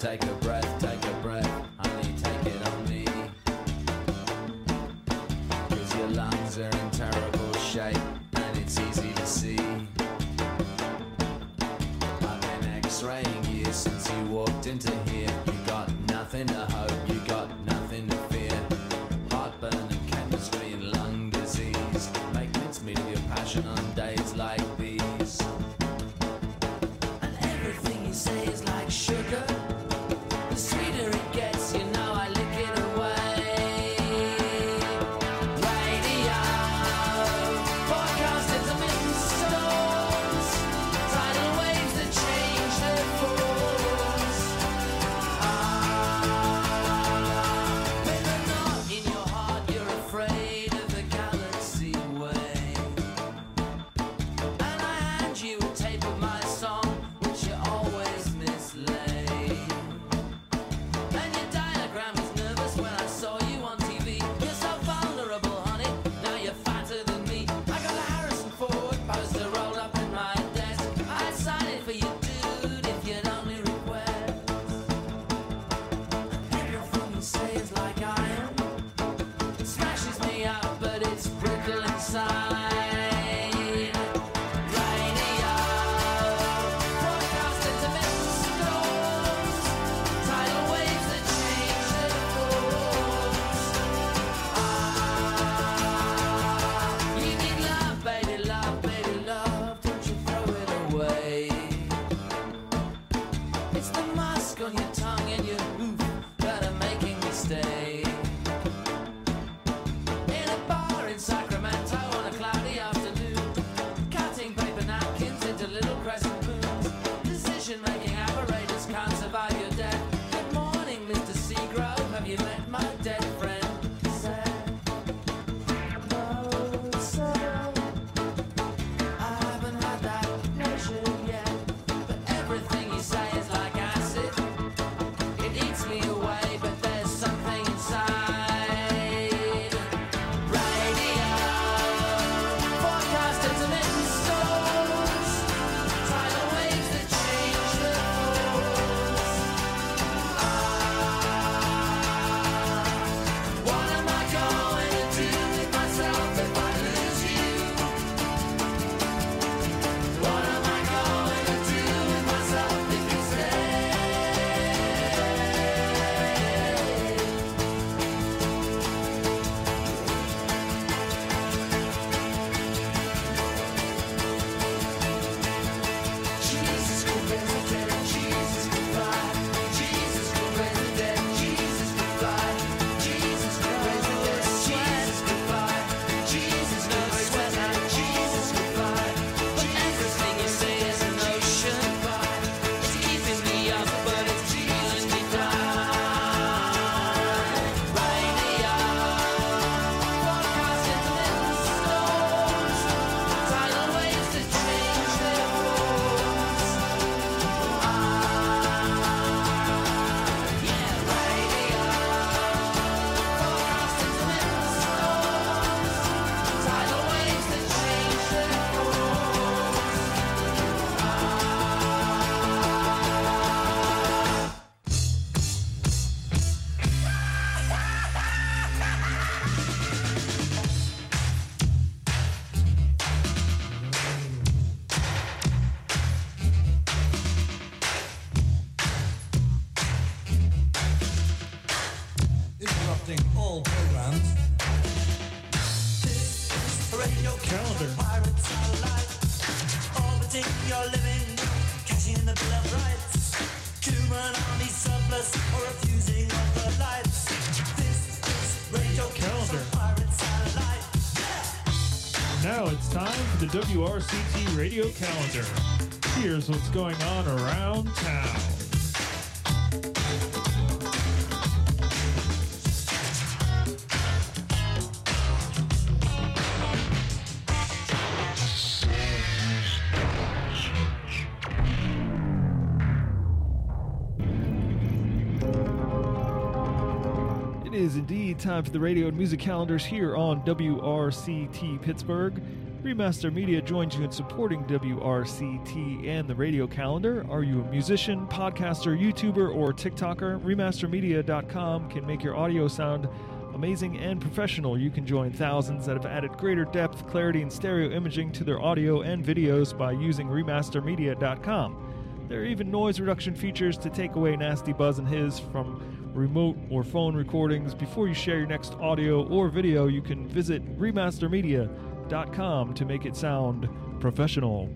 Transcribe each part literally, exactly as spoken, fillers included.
take a breath, take a breath, honey, take it on me. Cause your lungs are in terrible shape, and it's easy to see. I've been x-raying you since you walked into here. You got nothing to hope, you got nothing to fear. Heartburn and chemistry and lung disease make mincemeat of your passion on days like these. And everything you say is like sugar. The sweeter it gets, you know I lick it away. Radio, forecast intermittent storms, tidal waves that change their forms. Ah, whether or not in your heart you're afraid of the galaxy way. And I hand you a tape of my song, which you always mislay. And your diagram was nervous when I saw you on T V. You're so vulnerable, honey, now you're fatter than me. I got a Harrison Ford poster rolled up in my desk. I'd sign it for you, dude, if you'd only request. Everything you say is like iron. It smashes me up, but it's brittle inside. Radio, forecast intermittent storms, tidal waves that change their forms. Ah, you need love, baby, love, baby, love. Don't you throw it away. It's the musk on your tongue and your hoof that are making me stay. In a bar in Sacramento on a cloudy afternoon, cutting paper napkins into little crescent moons. Decision-making apparatus can't survive your death. Good morning, Mister Seagrove. Have you met my dead friend? Said, no, sir. I haven't had that pleasure yet. But everything you say is like acid. It eats me away, but there's something inside. Radio, forecast intermittent storms, tidal waves that change their forms. Ah, what am I going to do with myself if I lose you? What am I going to do with myself if you stay? Jesus could raise the dead, Jesus could fly. Jesus could raise the dead, Jesus could fly. Jesus could raise the dead, Jesus could fly. Jesus could raise the dead, Jesus could fly. But everything you say is an ocean. It's keeping me up, but it's feeling me down. Radio, forecast intermittent storms, tidal waves that change their forms. Ah, yeah, radio, forecast intermittent storms, tidal waves that change their Interrupting all programs. Radio Calendar. pirate satellite, orbiting your living, cashing the bill of rights. Human army surplus or refusing of the lights. This is radio Calendar. pirate satellite. Now it's time for the W R C T Radio Calendar. Here's what's going on around town. is indeed time for the radio and music calendars here on W R C T Pittsburgh, Remaster Media joins you in supporting W R C T and the radio calendar. Are you a musician, podcaster, YouTuber, or TikToker? Remaster Media dot com can make your audio sound amazing and professional. You can join thousands that have added greater depth, clarity, and stereo imaging to their audio and videos by using Remaster Media dot com. There are even noise reduction features to take away nasty buzz and hiss from remote or phone recordings. Before you share your next audio or video, you can visit Remaster Media dot com to make it sound professional.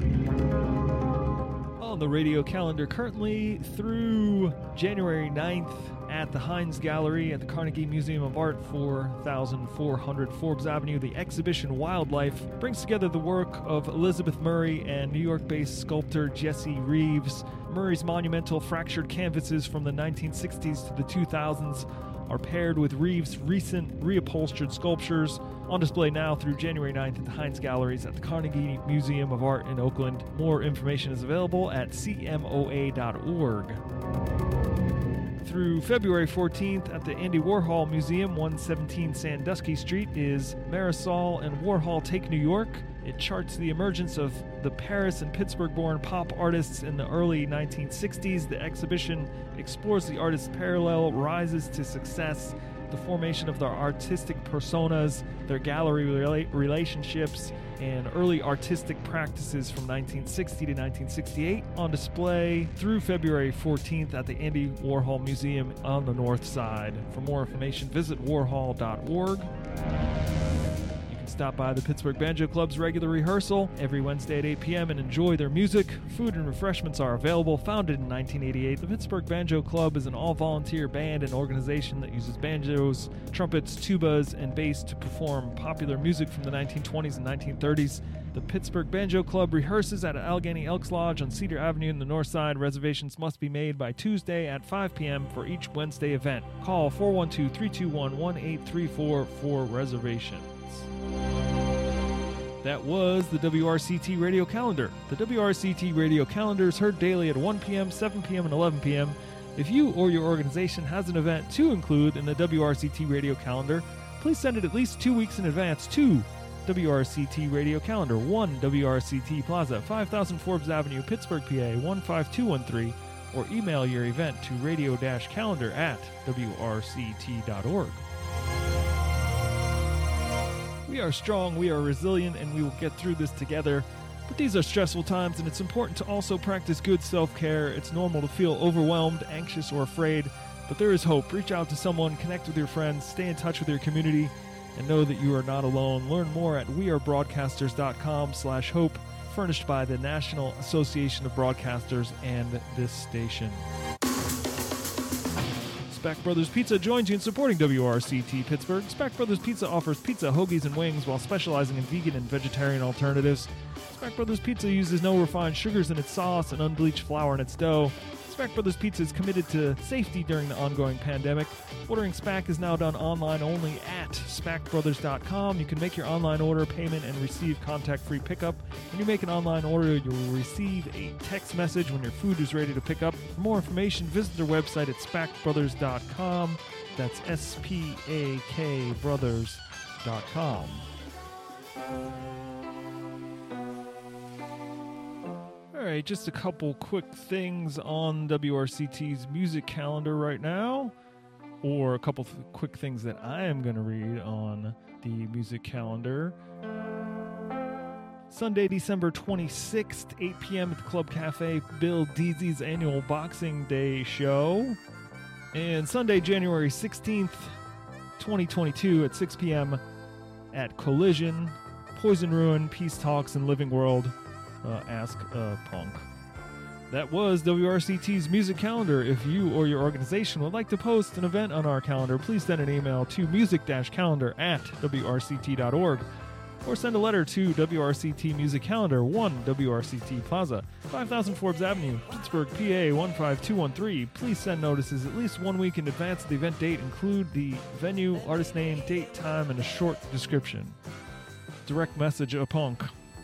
On the radio calendar currently through January ninth at the Heinz Gallery at the Carnegie Museum of Art, four thousand four hundred Forbes Avenue, the exhibition Wildlife brings together the work of Elizabeth Murray and New York-based sculptor Jesse Reeves. Murray's monumental fractured canvases from the nineteen sixties to the two thousands are paired with Reeves' recent reupholstered sculptures, on display now through January ninth at the Heinz Galleries at the Carnegie Museum of Art in Oakland. More information is available at C M O A dot org. Through February fourteenth at the Andy Warhol Museum, one seventeen Sandusky Street, is Marisol and Warhol Take New York. It charts the emergence of the Paris and Pittsburgh-born pop artists in the early nineteen sixties. The exhibition explores the artists' parallel rises to success, the formation of their artistic personas, their gallery rela- relationships, and early artistic practices from nineteen sixty to nineteen sixty-eight, on display through February fourteenth at the Andy Warhol Museum on the North Side. For more information, visit warhol dot org. Stop by the Pittsburgh Banjo Club's regular rehearsal every Wednesday at eight p.m. and enjoy their music. Food and refreshments are available. Founded in nineteen eighty-eight, the Pittsburgh Banjo Club is an all-volunteer band and organization that uses banjos, trumpets, tubas, and bass to perform popular music from the nineteen twenties and nineteen thirties. The Pittsburgh Banjo Club rehearses at Allegheny Elks Lodge on Cedar Avenue in the North Side. Reservations must be made by Tuesday at five p.m. for each Wednesday event. Call four one two, three two one, one eight three four for reservations. That was the W R C T Radio Calendar. The W R C T Radio Calendar is heard daily at one p.m., seven p.m., and eleven p.m. If you or your organization has an event to include in the W R C T Radio Calendar, please send it at least two weeks in advance to W R C T Radio Calendar, one W R C T Plaza, five thousand Forbes Avenue, Pittsburgh, P A, one five two one three, or email your event to radio-calendar at W R C T dot org. We are strong, we are resilient, and we will get through this together. But these are stressful times, and it's important to also practice good self-care. It's normal to feel overwhelmed, anxious, or afraid, but there is hope. Reach out to someone, connect with your friends, stay in touch with your community, and know that you are not alone. Learn more at wearebroadcasters.com slash hope, furnished by the National Association of Broadcasters and this station. Spack Brothers Pizza joins you in supporting W R C T Pittsburgh. Spack Brothers Pizza offers pizza, hoagies, and wings while specializing in vegan and vegetarian alternatives. Spack Brothers Pizza uses no refined sugars in its sauce and unbleached flour in its dough. Spack Brothers Pizza is committed to safety during the ongoing pandemic. Ordering Spack is now done online only at spack brothers dot com. You can make your online order, payment, and receive contact-free pickup. When you make an online order, you will receive a text message when your food is ready to pick up. For more information, visit their website at spack brothers dot com. That's S P A K brothers dot com. All right, just a couple quick things on W R C T's music calendar right now, or a couple th- quick things that I am going to read on the music calendar. Sunday, December twenty-sixth, eight p.m. at the Club Cafe, Bill Deasy's annual Boxing Day show. And Sunday, January sixteenth, twenty twenty-two at six p.m. at Collision, Poison Ruin, Peace Talks, and Living World. Uh, ask a punk. That was W R C T's music calendar. If you or your organization would like to post an event on our calendar, please send an email to music-calendar at W R C T dot org or send a letter to W R C T Music Calendar, one W R C T Plaza, five thousand Forbes Avenue, Pittsburgh, P A, one five two one three. Please send notices at least one week in advance of the event date. Include the venue, artist name, date, time, and a short description. Direct message a punk.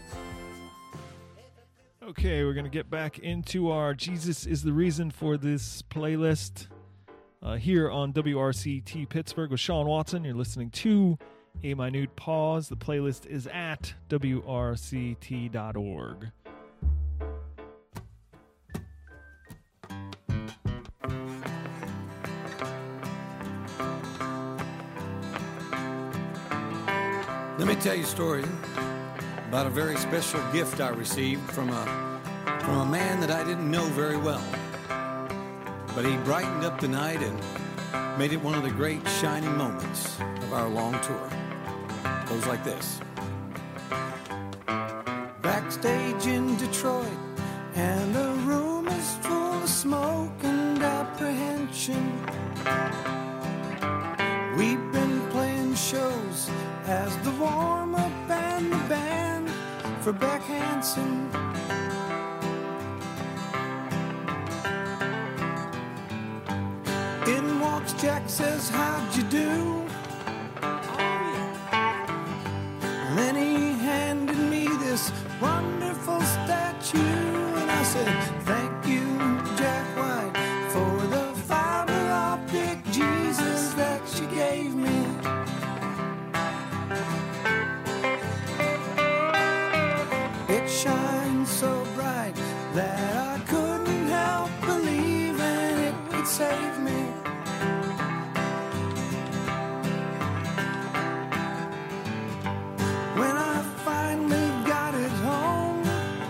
Okay, we're going to get back into our Jesus is the Reason for this playlist uh, here on W R C T Pittsburgh with Sean Watson. You're listening to a minute pause. The playlist is at W R C T dot org. Let me tell you a story about a very special gift I received from a, from a man that I didn't know very well. But he brightened up the night and made it one of the great shining moments of our long tour. It goes like this. Backstage in Detroit, and the room is full of smoke and apprehension. We've been playing shows as the warm-up and the band for Beck Hansen. In walks Jack, says, how'd you do? And then he handed me this wonderful statue, and I said, thank you, Jack White, for the fiber optic Jesus that you gave me. It shines so bright that I couldn't help believing it could save me. When I finally got it home,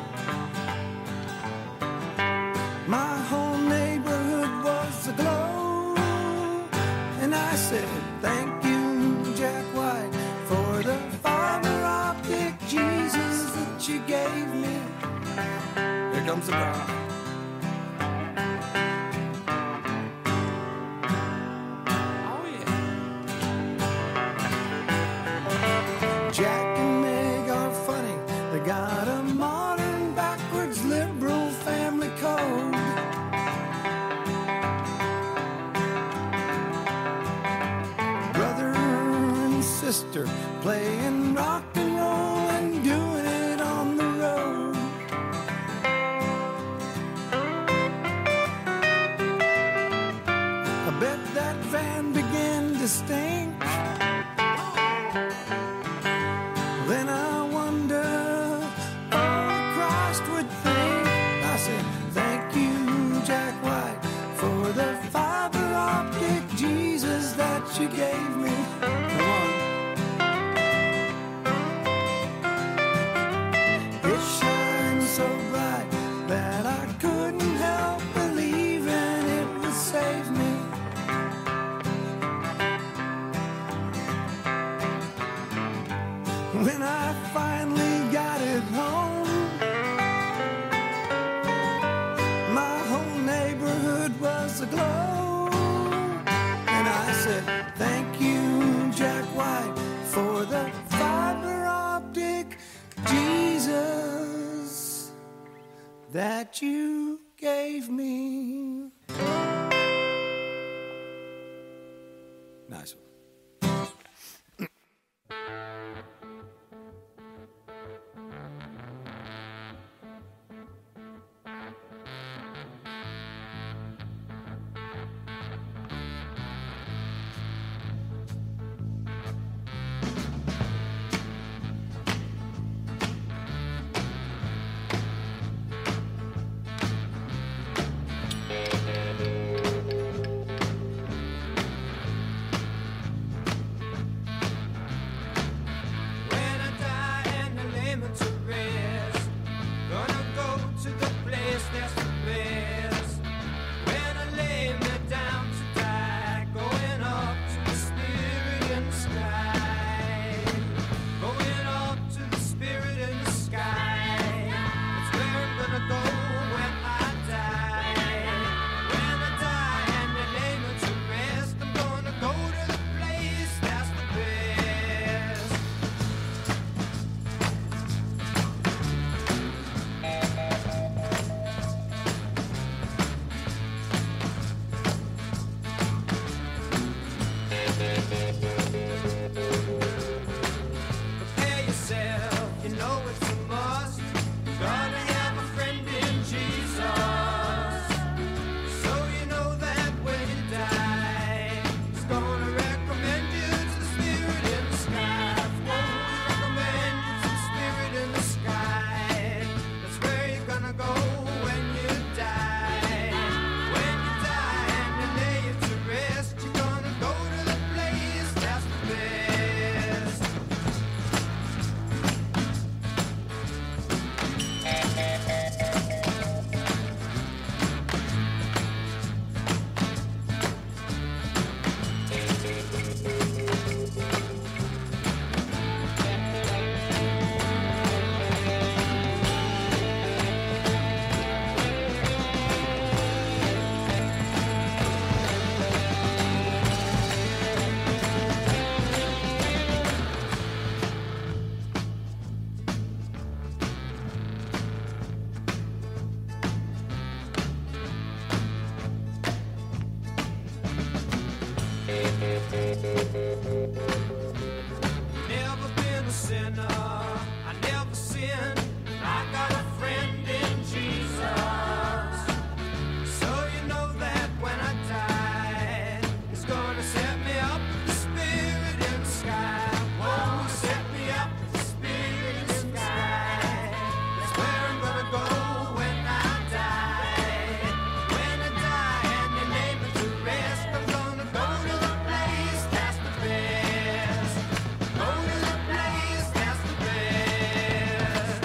my whole neighborhood was aglow, and I said, thank you, Jack White, for the fiber optic Jesus that you gave me. Here comes the crowd. Jack and Meg are funny. They got a modern, backwards, liberal family code. Brother and sister playing rock and roll and doing it on the road. I bet that van began to stink. Then I wonder, oh, Christ would think. I said, thank you, Jack White, for the fiber optic Jesus that you gave me. Come on. It shines so bright that I couldn't help believing it would save me. When I finally got it home, my whole neighborhood was aglow, and I said, thank you, Jack White, for the fiber optic Jesus that you gave me. Nice one. Never been a sinner, I never sinned. I got a friend in Jesus. So you know that when I die, He's gonna set me up, the Spirit in the sky. Won't set me up, the Spirit in the sky. That's where I'm gonna go when I die. When I die and you lay me to rest, I'm gonna go to the place that's the best. Go to the place that's the best.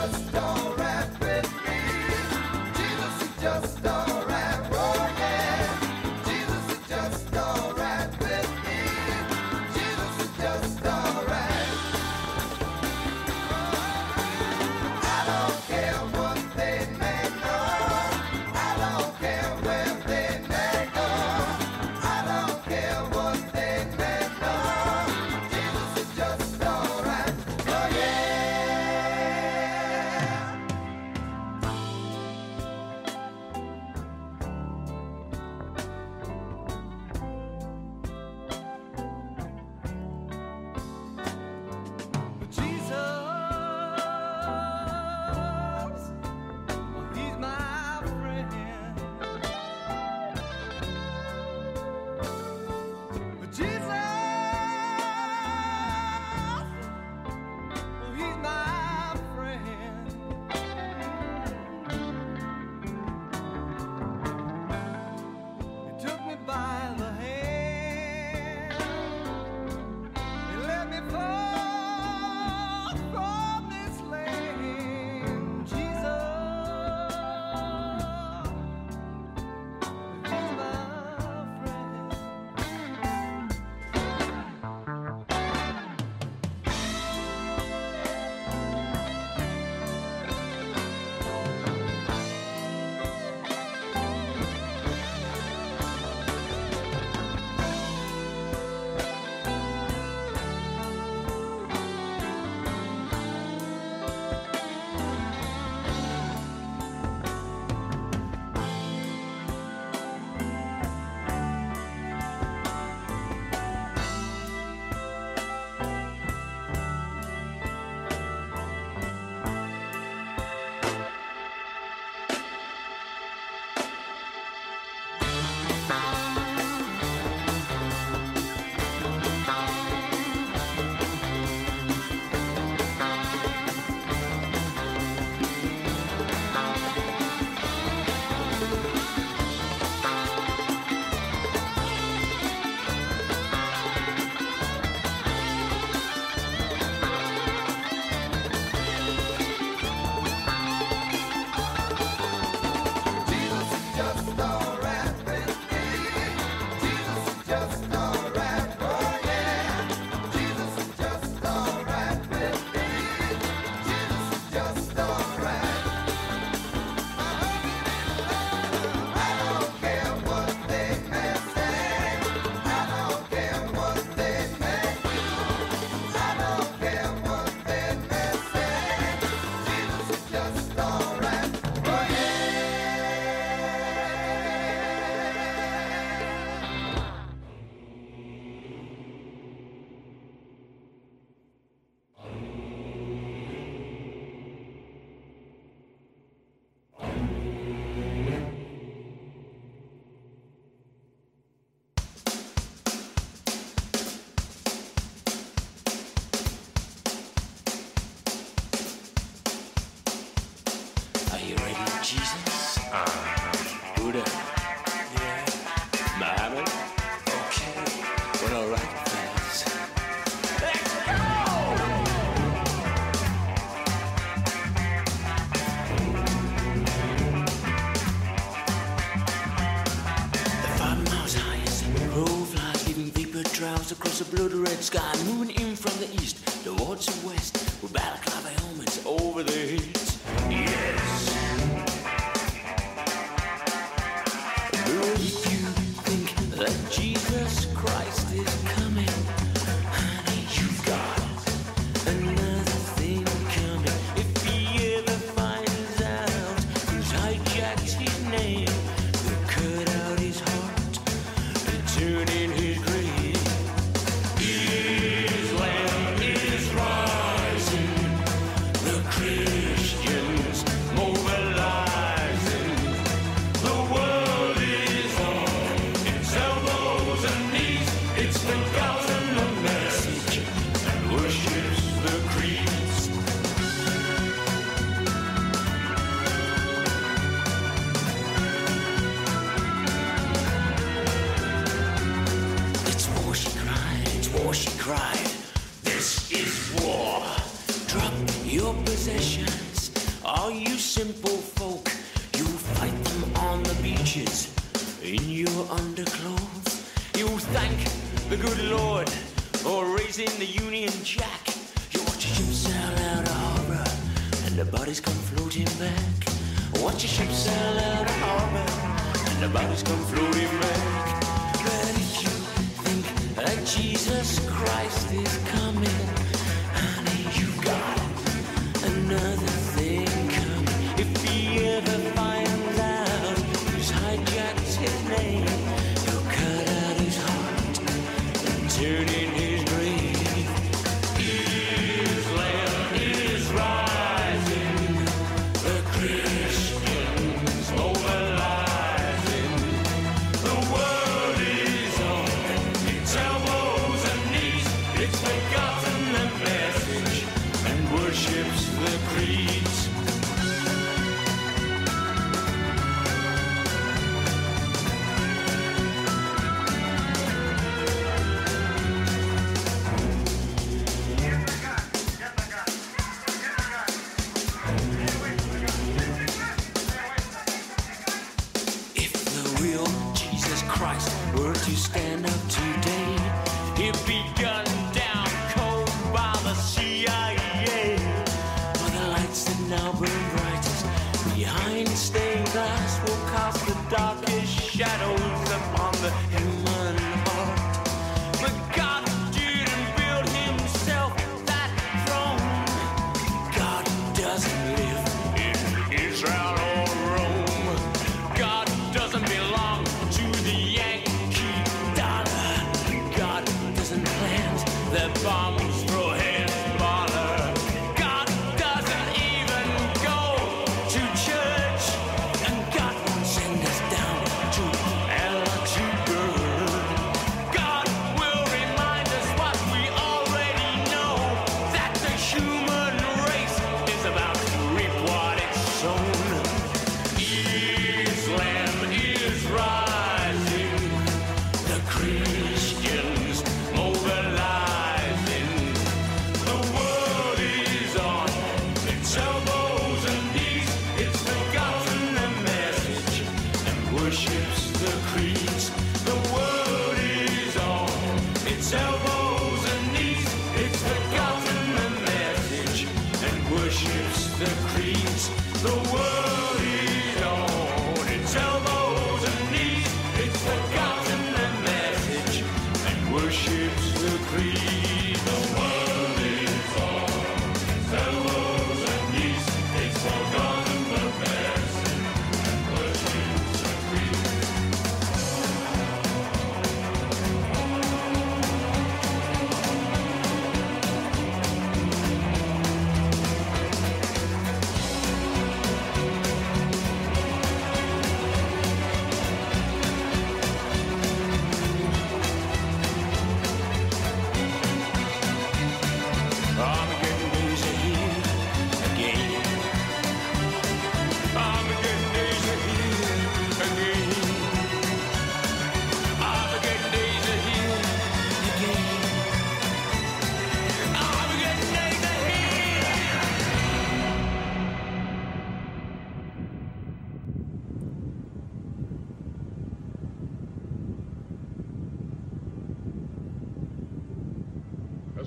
Just alright, oh yeah. Jesus? Uh-huh. Buddha? Yeah. Muhammad? Okay. Well, all right, fellas. The five miles high as the crow flies, leaving vapor trails across a blood-red sky, moving in from the east towards the west, with balaclava helmets over their heads. Yes. But if you think that Jesus Christ is coming, honey, you've got another thing coming. If he ever finds out who's hijacked his name, they'll cut out his heart and turn in his grave. Islam is rising, the Christians mobilizing. The world is on its elbows and knees. It's forgotten the message and worships the creeds. It's war, she cried. It's war, she cried. This is war. Drop your possessions, all you simple folk. You fight them on the beaches in your underclothes. You thank the good Lord for raising the Union Jack. You watch a ship sail out of harbor and the bodies come floating back. Watch a ship sail out of harbor and the bodies come floating back. But if you think that Jesus Christ is coming, honey, you got another thing coming. If he ever finds out who's hijacked his name, he'll cut out his heart and turn in his grave. Islam is rising, the Christians mobilizing. The world is on its elbows and knees. It's forgotten the message and worships the creeds. If the real Jesus Christ were to stand up today, he'd be gunned down cold by the C I A. For the lights that now burn brightest behind stained glass will cast the darkest shadows upon the human heart. But God didn't build himself that throne. God doesn't live in Israel or Rome. God doesn't belong to the Yankee dollar. God doesn't plant the bombs for Hezbollah. God doesn't even go to church. And God won't send us down to hell to burn.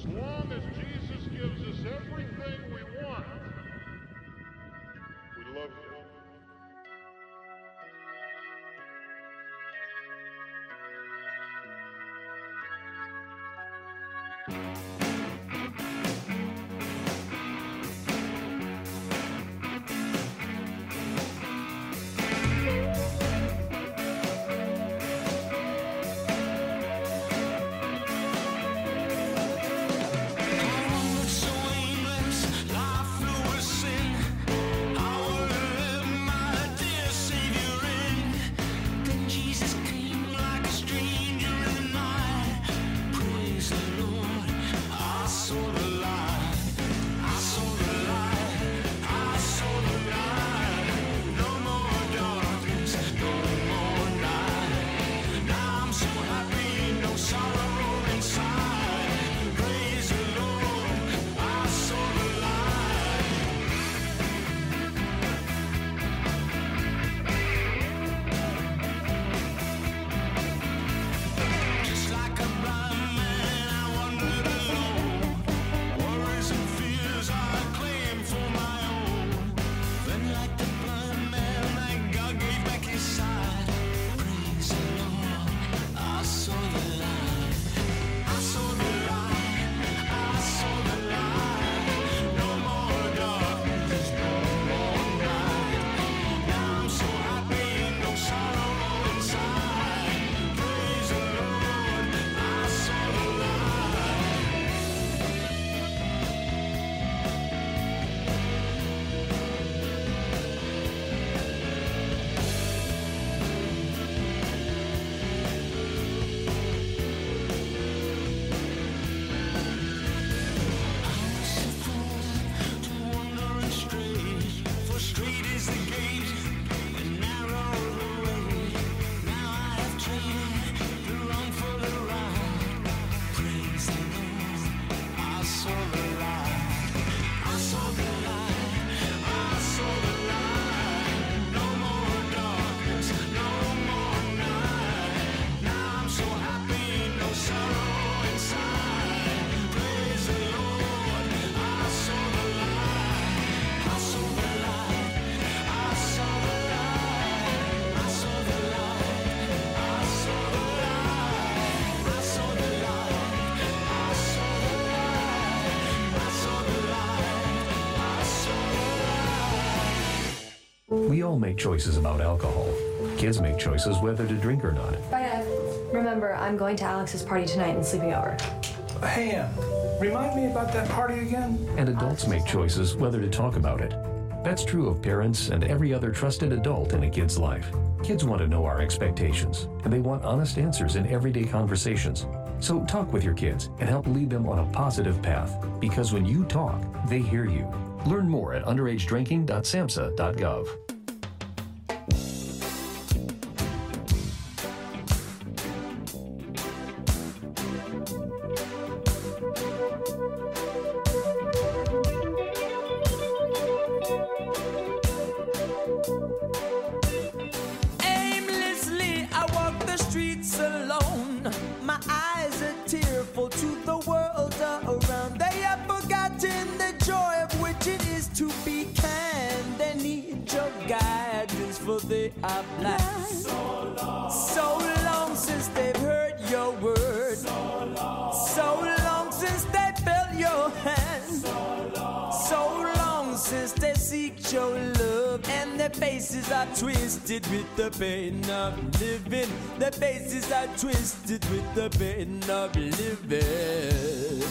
As long as Jesus gives us everything we want, we love you. We all make choices about alcohol. Kids make choices whether to drink or not. Bye, Dad. Remember, I'm going to Alex's party tonight and sleeping over. Hey, Em, remind me about that party again? And adults make choices whether to talk about it. That's true of parents and every other trusted adult in a kid's life. Kids want to know our expectations, and they want honest answers in everyday conversations. So talk with your kids and help lead them on a positive path, because when you talk, they hear you. Learn more at underage drinking dot samhsa dot gov. Aimlessly, I walk the streets alone. My eyes are tearful to the world around. They have forgotten the joy of which it is to be kind. They need your guidance, for they are blind. So long, so long since they've heard your word. So long, so long since they felt your hand. So long, so long since they seek your love. And their faces are twisted with the pain of living. Their faces are twisted with the pain of living.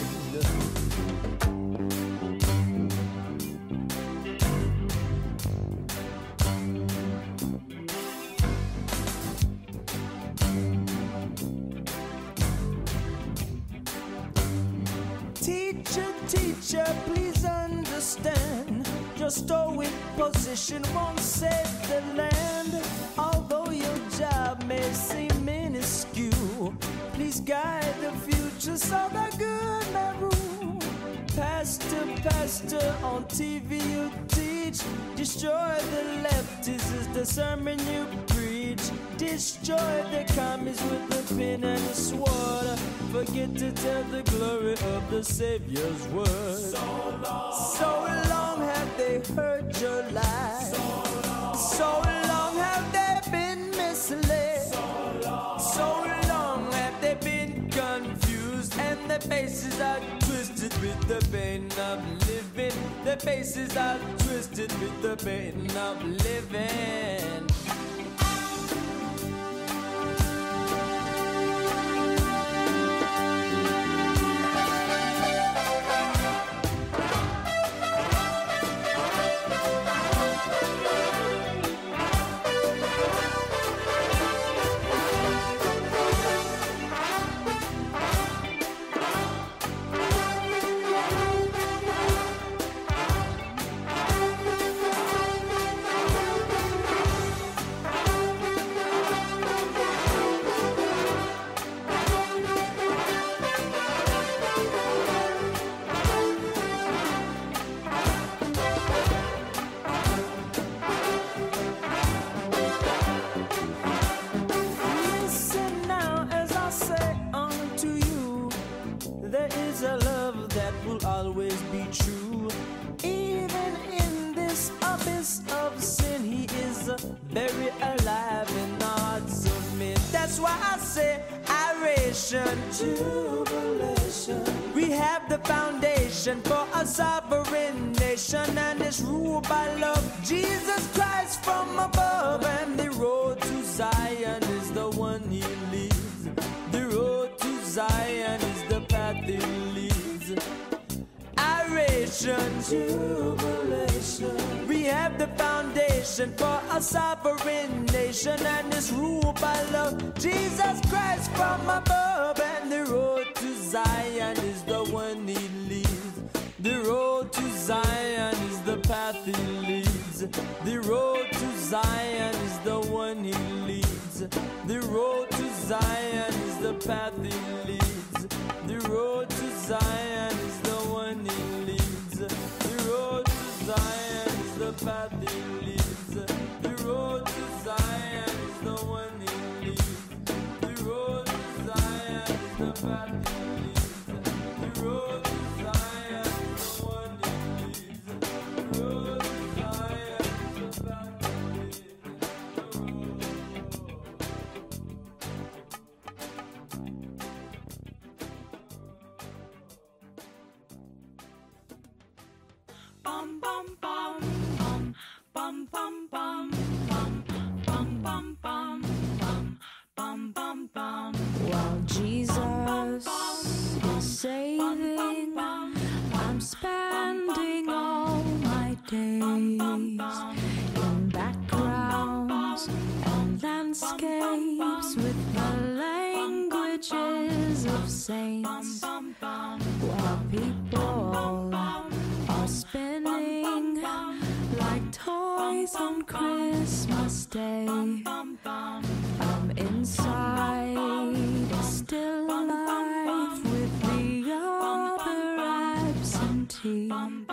Teacher, teacher, please understand. Your stoic position won't save the land. Although your job may seem minuscule, please guide the future so the good may rule. Pastor, pastor, on T V you teach. Destroy the leftists is the sermon you preach. destroy their commies with the pen and the sword. Forget to tell the glory of the Savior's word. So long, so long have they heard your lies. So long, so long have they been misled. So long, so long have they been confused, and their faces are twisted with the pain of living. Their faces are twisted with the pain of living. Very alive in the hearts of men. That's why I say aeration, jubilation. We have the foundation for a sovereign nation, and it's ruled by love. Jesus Christ from above, and the road to Zion is the one he leads. The road to Zion is the path he leads. Aeration, jubilation. We have the foundation for a sovereign nation, and it's ruled by love. Jesus Christ from above, and the road to Zion is the one he leads. The road to Zion is the path he leads. The road to Zion is the one he leads. The road to Zion is the path he leads. The road to Zion is the one he leads. The road to Zion is the path he leads. The road to Zion is the one he leads. The road to Zion is the path he leads. The road to Zion is the one he leads. The road to Zion is the path he leads. Bum bum bum bum bum bum bum bum bum bum bum bum bum bum. While Jesus is saving, I'm spending all my days in backgrounds and landscapes with the languages of saints. While people are spinning like toys on Christmas Day, I'm inside a still life with the other absentee.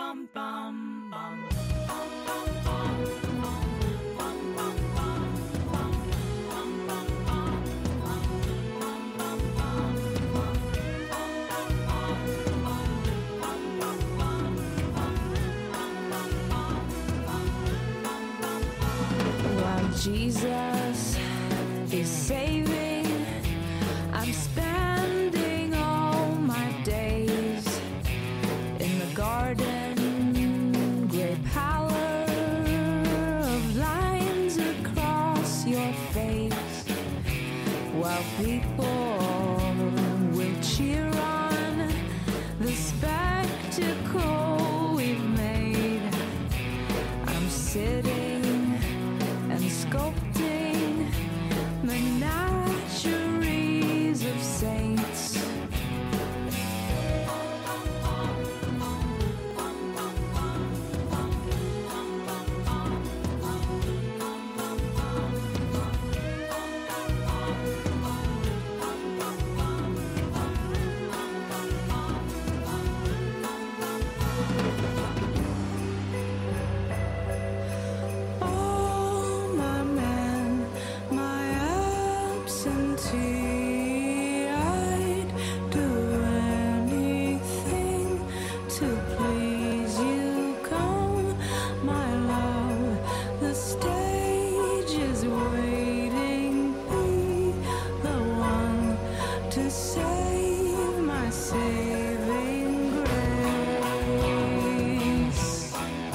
While Jesus is saving, I'm spending all my days in the garden, gray pallor of lines across your face, while people will cheer on the spectacle we've made. I'm sitting and sculpting menageries of saints. certainty I'd do anything to please you. Come, my love, the stage is waiting. Be the one to save my saving grace.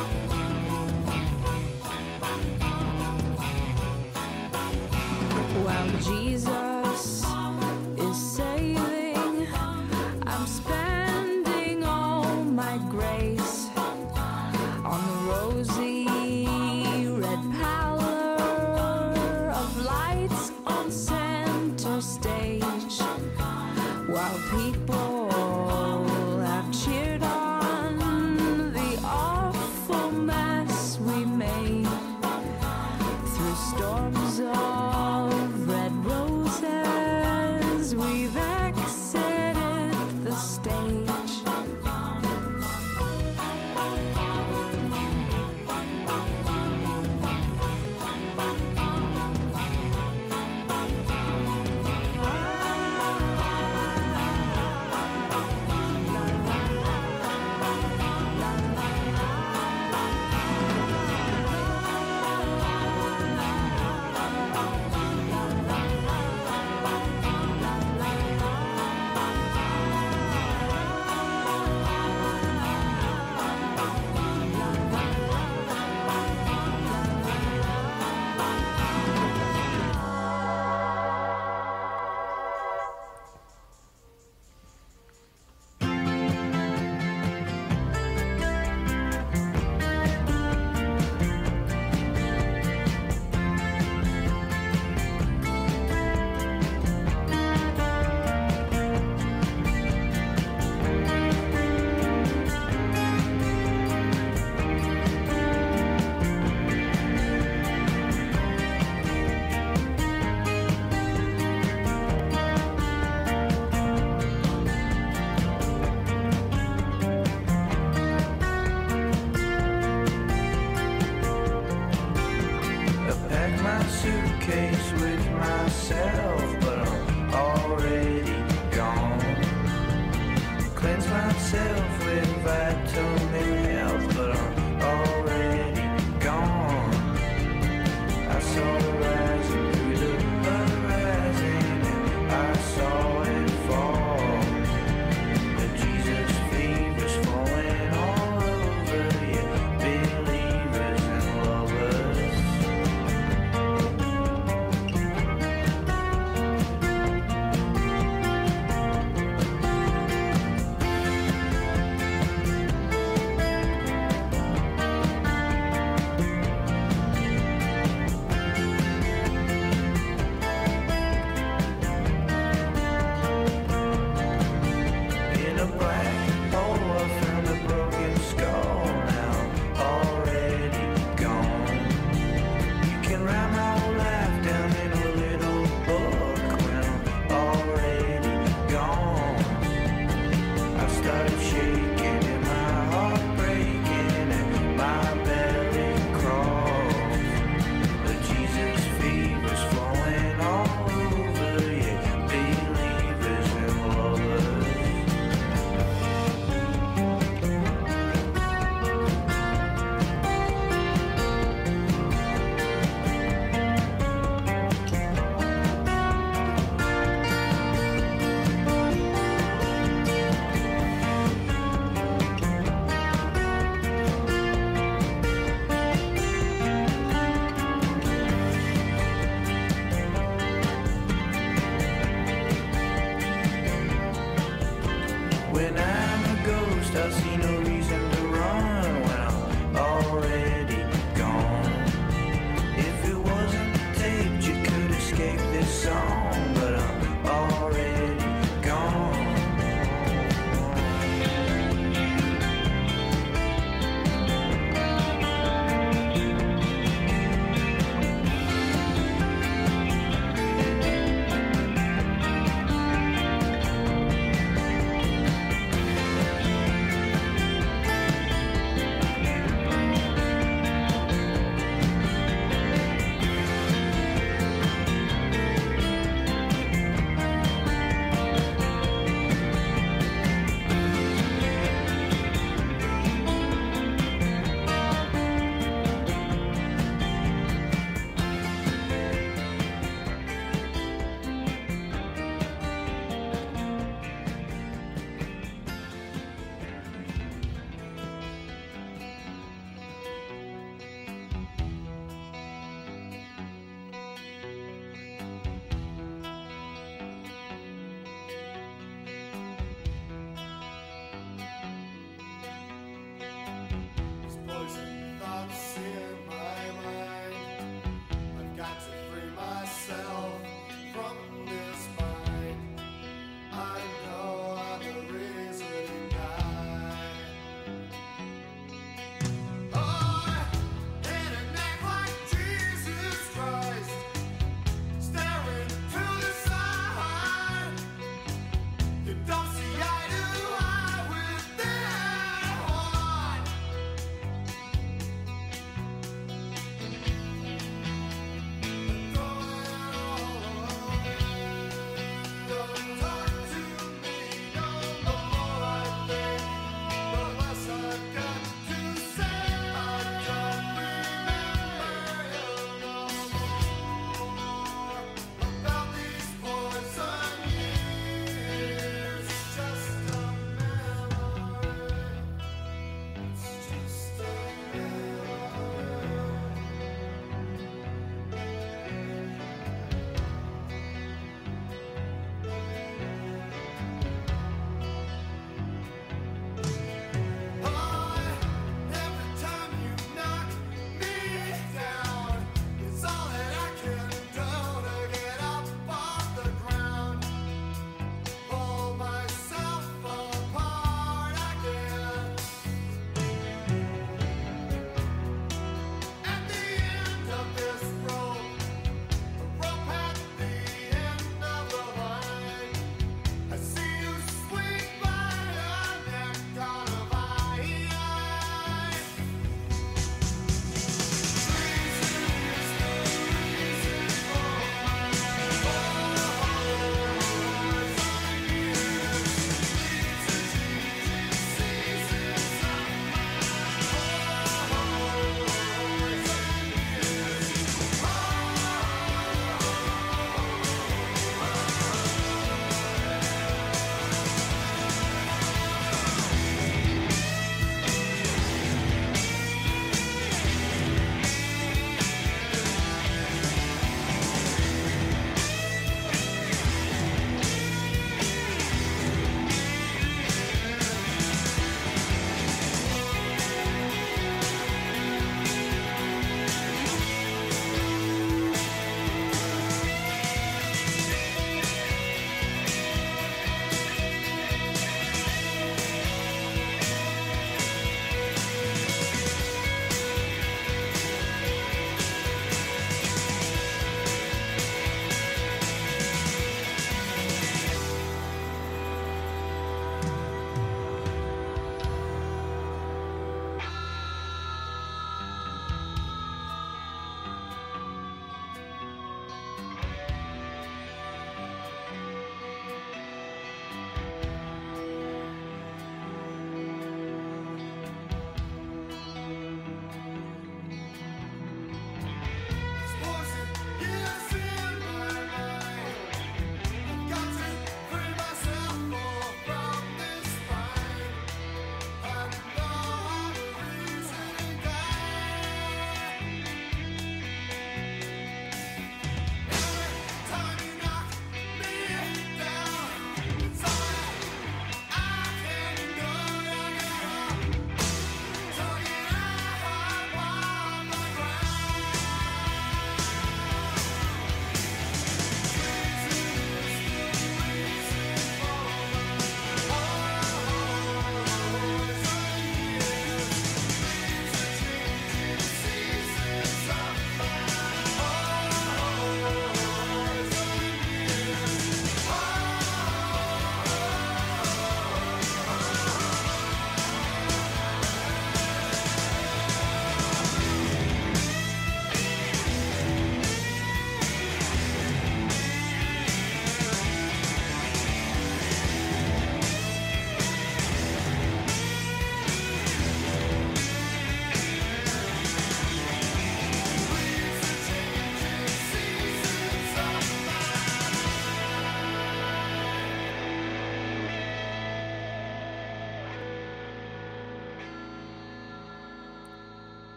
While Jesus is saving, I'm spending all my grace on the rosy red pallor of lights on center stage, while people have cheered on the awful mess we made through storms of red roses. We've exited the stage.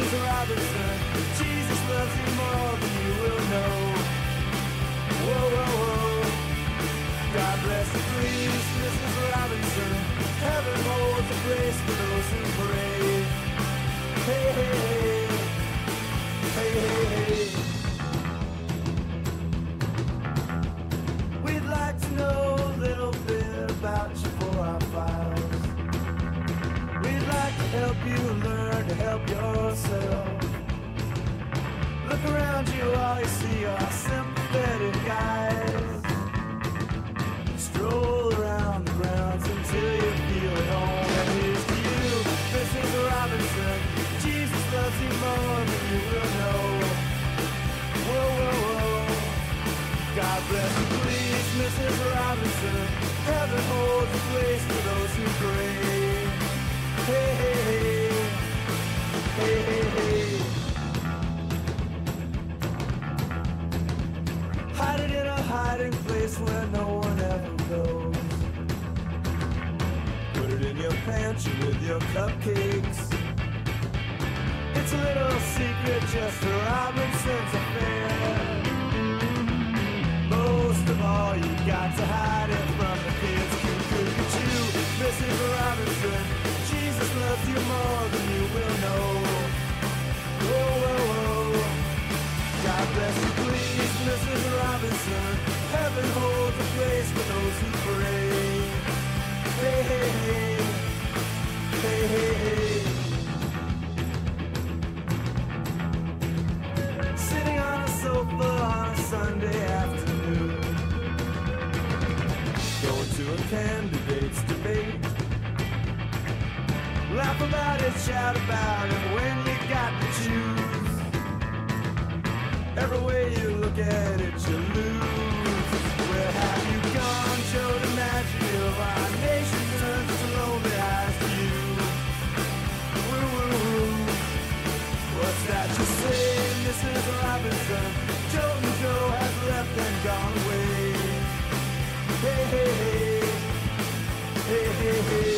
Missus Robinson, Jesus loves you more than you will know. Whoa, whoa, whoa. God bless you, please, Missus Robinson. Heaven holds a place for those who pray. Hey, hey, hey. Hey, hey, hey. We'd like to know a little bit about you for our files. We'd like to help you learn to help yourself. Look around you, all you see are sympathetic guys. Stroll around the grounds until you feel at home. And here's to you, Missus Robinson. Jesus loves you more than you will know. Whoa, whoa, whoa. God bless you, please, Missus Robinson. Heaven holds a place for those who pray. Hey, hey, hey. Hey, hey, hey. Hide it in a hiding place where no one ever goes. Put it in your pantry with your cupcakes. It's a little secret just for Robinson's affair. Most of all, you got to hide it from the kids. Look at you, Missus Robinson. Jesus loves you more than you will know. Whoa, whoa, whoa. God bless you, please, Missus Robinson. Heaven holds a place for those who pray. Hey, hey, hey. Hey, hey, hey. Sitting on a sofa on a Sunday afternoon, going to a candidate's debate. Laugh about it, shout about it when you got to choose. Every way you look at it, you lose. Where have you gone, Joe DiMaggio? Our nation turns its lonely eyes to you. Woo, woo, woo. What's that you say, Missus Robinson? Joe and Joe has left and gone away. Hey, hey, hey. Hey, hey, hey.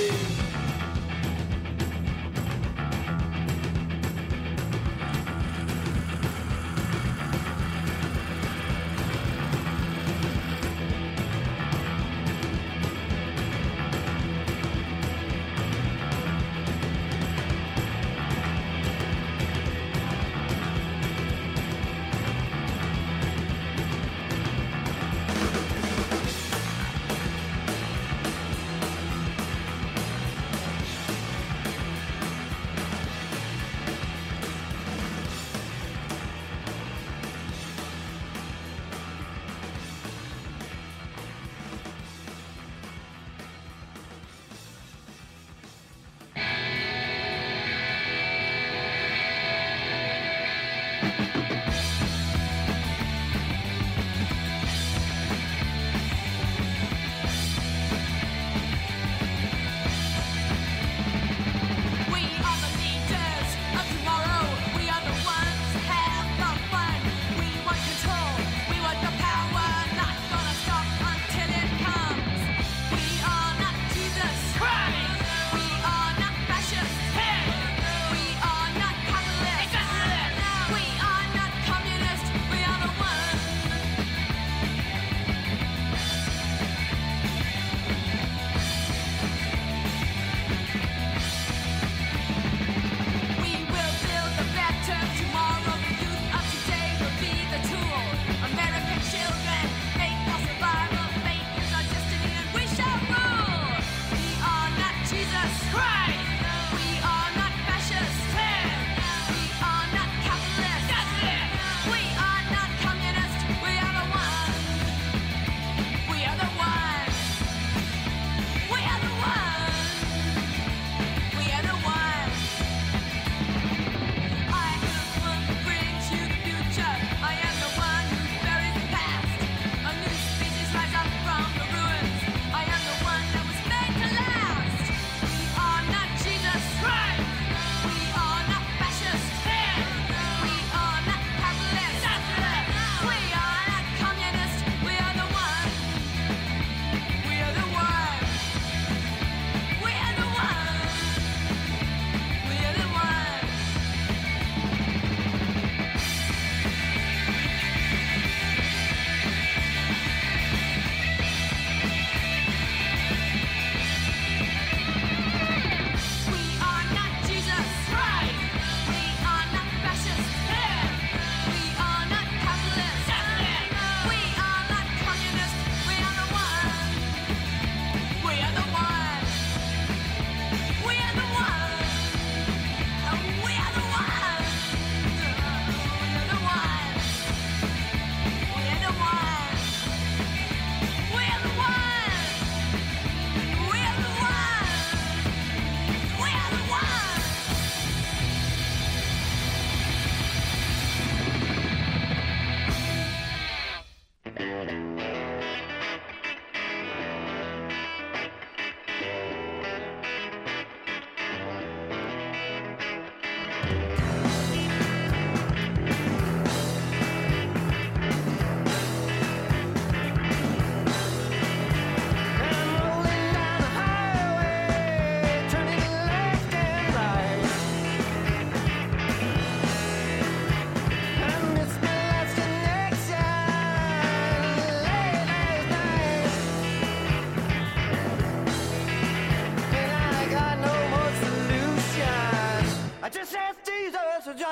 From the ruins, I am the one that was made to last. We are not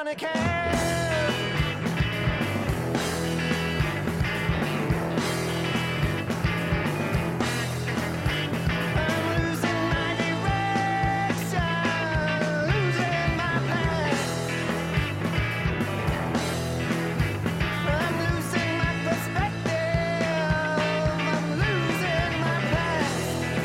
Johnny Cash. I'm losing my direction, losing my path. I'm losing my perspective, I'm losing my path.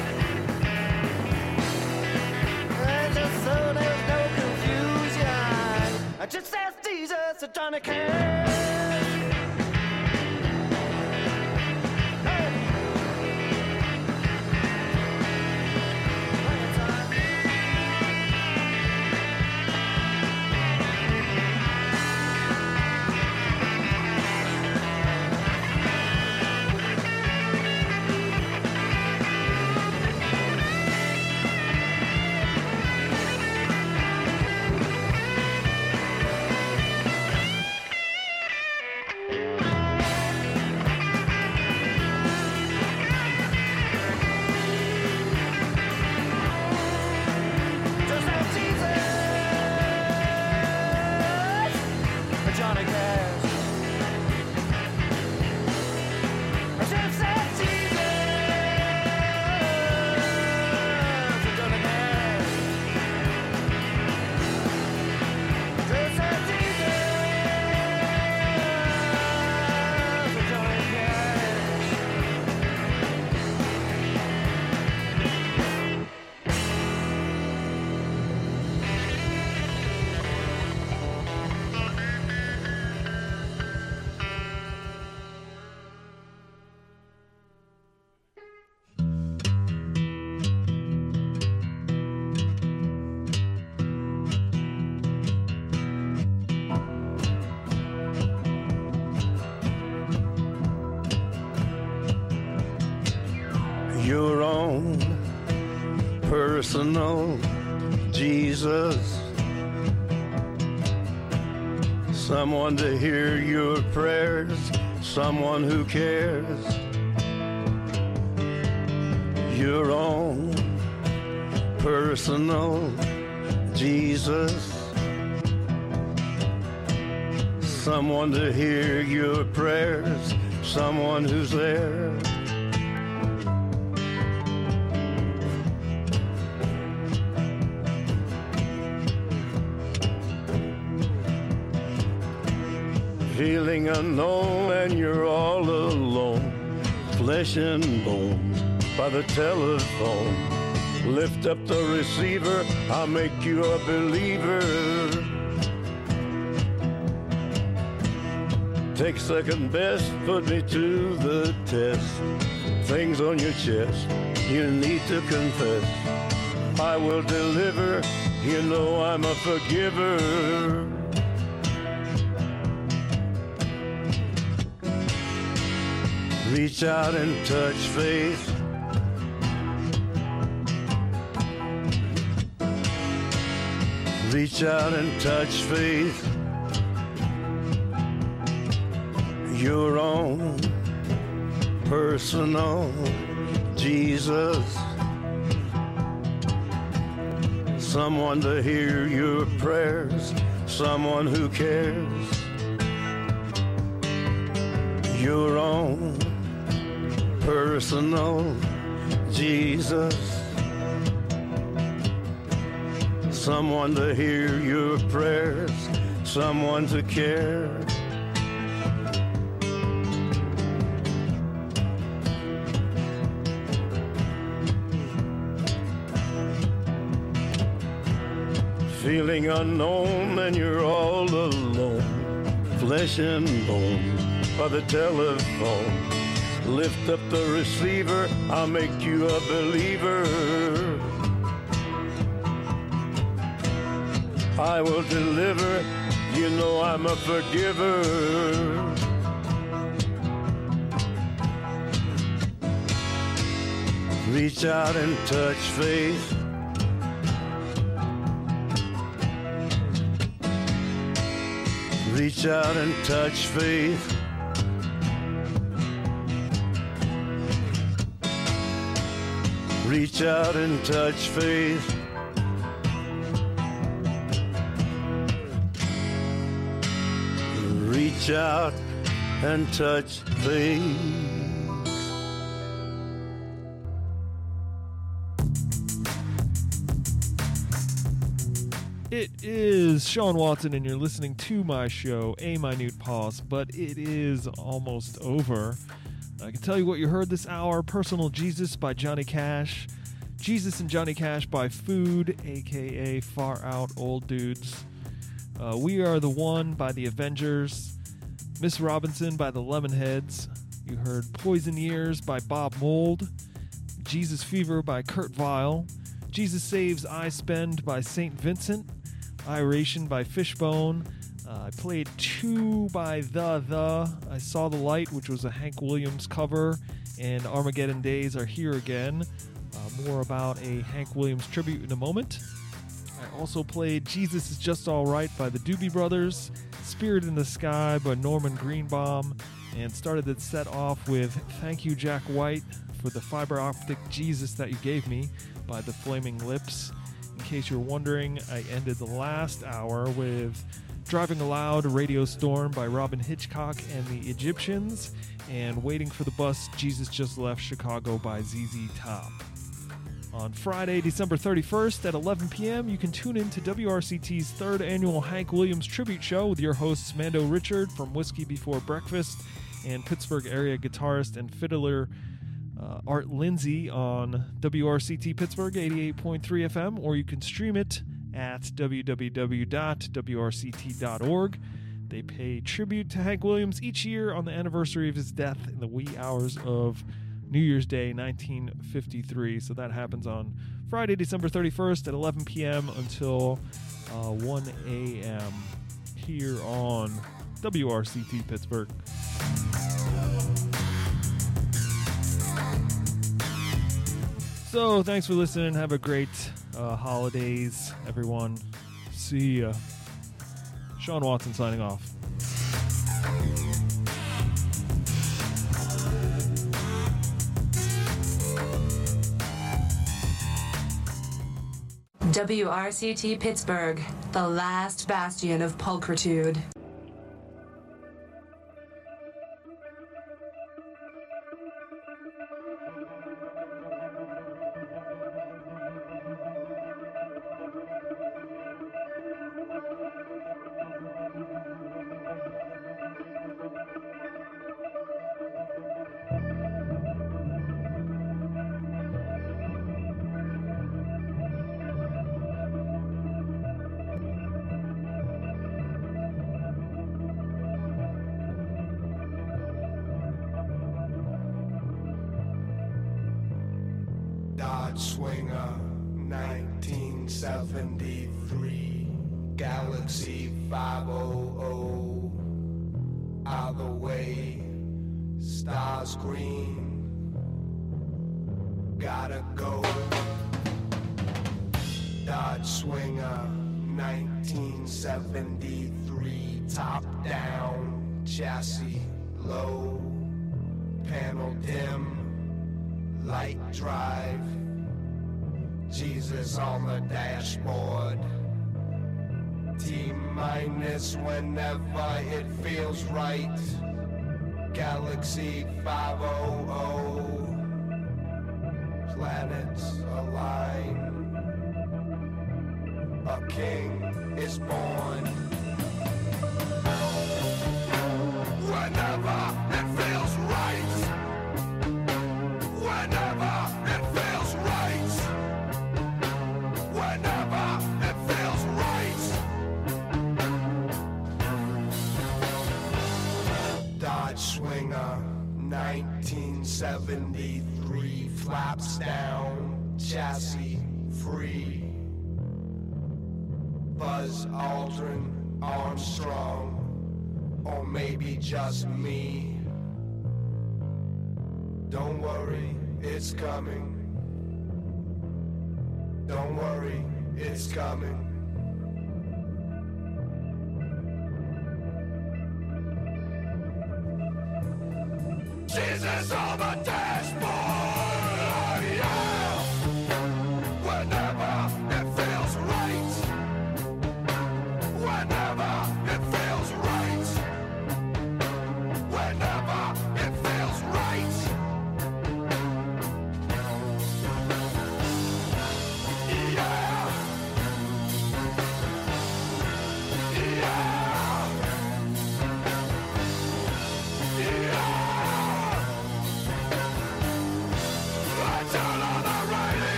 And just so there's no confusion, I just ask Jesus to Johnny Cash. Just ask Jesus for Johnny Cash. Just ask Jesus for Johnny Cash. Just ask Jesus for Johnny Cash. Your own personal Jesus, someone to hear your prayers, someone who cares. Your own personal Jesus, someone to hear your prayers, someone who's there. Feeling unknown and you're all alone, flesh and bone by the telephone. Lift up the receiver, I'll make you a believer. Take second best, put me to the test. Things on your chest, you need to confess. I will deliver, you know I'm a forgiver. Reach out and touch faith. Reach out and touch faith. Your own personal Jesus, someone to hear your prayers, someone who cares. Your own personal Jesus, someone to hear your prayers, someone to care. Feeling unknown and you're all alone, flesh and bone by the telephone. Lift up the receiver, I'll make you a believer. I will deliver, you know I'm a forgiver. Reach out and touch faith. Reach out and touch faith. Reach out and touch faith. reach out and touch things. It is Sean Watson, and you're listening to my show, A Minute Pause, but it is almost over. I can tell you what you heard this hour: Personal Jesus by Johnny Cash, Jesus and Johnny Cash by Food, aka Far Out Old Dudes, uh, We Are the One by the Avengers, Miss Robinson by the Lemonheads. You heard Poison Years by Bob Mould, Jesus Fever by Kurt Vile, Jesus Saves I Spend by Saint Vincent, Iration by Fishbone. Uh, I played Two by The The. I Saw the Light, which was a Hank Williams cover, and Armageddon Days Are Here Again. Uh, more about a Hank Williams tribute in a moment. I also played Jesus Is Just Alright by the Doobie Brothers, Spirit in the Sky by Norman Greenbaum, and started the set off with Thank You Jack White for the Fiber Optic Jesus That You Gave Me by the Flaming Lips. In case you're wondering, I ended the last hour with Driving Aloud, Radio Storm by Robin Hitchcock and the Egyptians, and Waiting for the Bus, Jesus Just Left Chicago by Z Z Top. On Friday, December thirty-first at eleven p.m., you can tune in to W R C T's third annual Hank Williams Tribute Show with your hosts Mando Richard from Whiskey Before Breakfast and Pittsburgh area guitarist and fiddler Uh, Art Lindsay on W R C T Pittsburgh eighty-eight point three F M, or you can stream it at w w w dot w r c t dot org. They pay tribute to Hank Williams each year on the anniversary of his death in the wee hours of New Year's Day nineteen fifty-three. So that happens on Friday, December thirty-first at eleven p.m. until uh, one a.m. here on W R C T Pittsburgh. So, thanks for listening. Have a great uh, holidays, everyone. See ya. Sean Watson signing off. W R C T Pittsburgh, the last bastion of pulchritude. Dodge Swinger, nineteen seventy-three, Galaxy five hundred, out the way, stars green, gotta go. Dodge Swinger, nineteen seventy-three, top down, chassis low, panel dim, light drive, Jesus on the dashboard, T-minus whenever it feels right, Galaxy five hundred, planets align, a king is born. Whenever it feels right, whenever it feels right, whenever it feels right. Dodge Swinger, nineteen seventy-three, flaps down, chassis free. Buzz Aldrin, Armstrong, or maybe just me. Don't worry, it's coming. Don't worry, it's coming. Jesus on the dashboard, yeah. Whenever it feels right, whenever it feels right,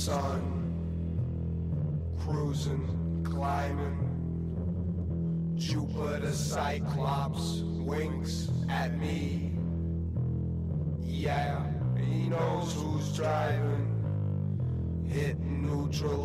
sun. Cruising, climbing. Jupiter Cyclops winks at me. Yeah, he knows who's driving. Hitting neutral